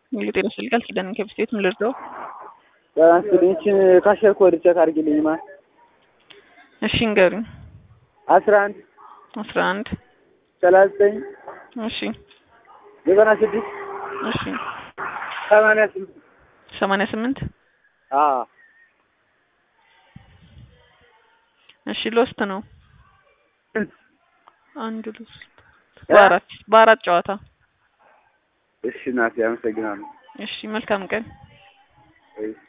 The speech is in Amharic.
እንግዲህ ተስልቃል ሲደን ከብስቴት ምን ልርዳው? አንቺን ካሸር ኮድ ቼክ አድርጊልኝማ። እሺ እንገሩኝ። 11 39 እሺ 96 እሺ 88 እሺ ሎስት ነው። አንድ ሎስት በአራት ጨዋታ። እሺ ናት። አመሰግናለሁ። እሺ መልካም ቀን።